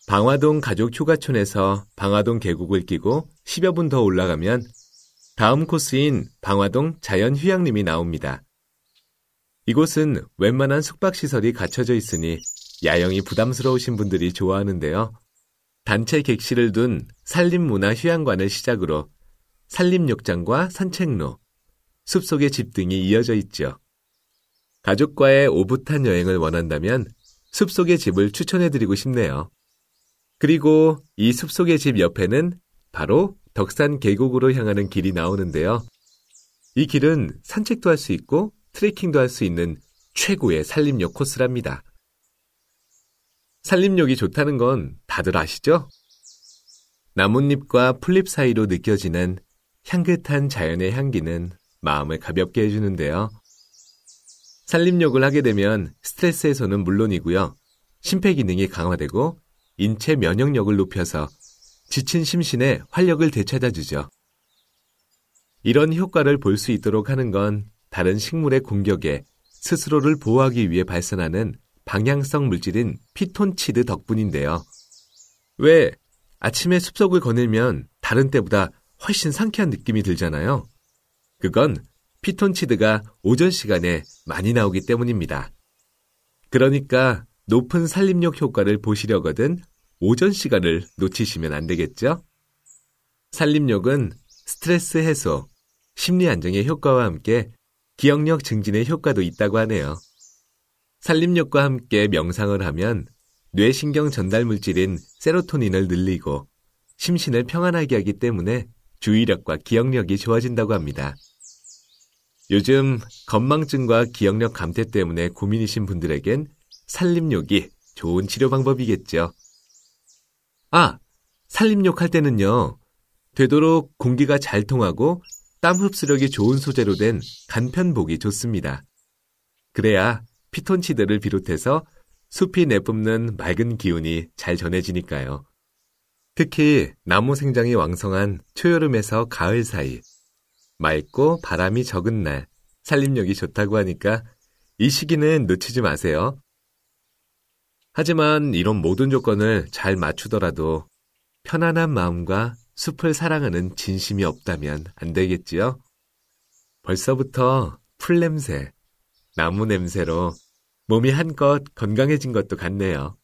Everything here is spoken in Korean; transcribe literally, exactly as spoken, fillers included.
방화동 가족휴가촌에서 방화동 계곡을 끼고 십여 분 더 올라가면 다음 코스인 방화동 자연휴양림이 나옵니다. 이곳은 웬만한 숙박시설이 갖춰져 있으니 야영이 부담스러우신 분들이 좋아하는데요. 단체 객실을 둔 산림문화휴양관을 시작으로 산림욕장과 산책로, 숲속의 집 등이 이어져 있죠. 가족과의 오붓한 여행을 원한다면 숲속의 집을 추천해드리고 싶네요. 그리고 이 숲속의 집 옆에는 바로 덕산 계곡으로 향하는 길이 나오는데요. 이 길은 산책도 할 수 있고 트레킹도 할 수 있는 최고의 산림욕 코스랍니다. 산림욕이 좋다는 건 다들 아시죠? 나뭇잎과 풀잎 사이로 느껴지는 향긋한 자연의 향기는 마음을 가볍게 해주는데요. 산림욕을 하게 되면 스트레스 해소는 물론이고요. 심폐기능이 강화되고 인체 면역력을 높여서 지친 심신에 활력을 되찾아주죠. 이런 효과를 볼 수 있도록 하는 건 다른 식물의 공격에 스스로를 보호하기 위해 발산하는 방향성 물질인 피톤치드 덕분인데요. 왜 아침에 숲속을 거닐면 다른 때보다 훨씬 상쾌한 느낌이 들잖아요. 그건 피톤치드가 오전 시간에 많이 나오기 때문입니다. 그러니까 높은 산림욕 효과를 보시려거든 오전 시간을 놓치시면 안 되겠죠? 산림욕은 스트레스 해소, 심리 안정의 효과와 함께 기억력 증진의 효과도 있다고 하네요. 산림욕과 함께 명상을 하면 뇌신경 전달 물질인 세로토닌을 늘리고 심신을 평안하게 하기 때문에 주의력과 기억력이 좋아진다고 합니다. 요즘 건망증과 기억력 감퇴 때문에 고민이신 분들에겐 산림욕이 좋은 치료 방법이겠죠. 아, 산림욕 할 때는요. 되도록 공기가 잘 통하고 땀 흡수력이 좋은 소재로 된 간편복이 좋습니다. 그래야 피톤치드를 비롯해서 숲이 내뿜는 맑은 기운이 잘 전해지니까요. 특히 나무 생장이 왕성한 초여름에서 가을 사이, 맑고 바람이 적은 날, 산림욕이 좋다고 하니까 이 시기는 놓치지 마세요. 하지만 이런 모든 조건을 잘 맞추더라도 편안한 마음과 숲을 사랑하는 진심이 없다면 안 되겠지요? 벌써부터 풀냄새, 나무 냄새로 몸이 한껏 건강해진 것도 같네요.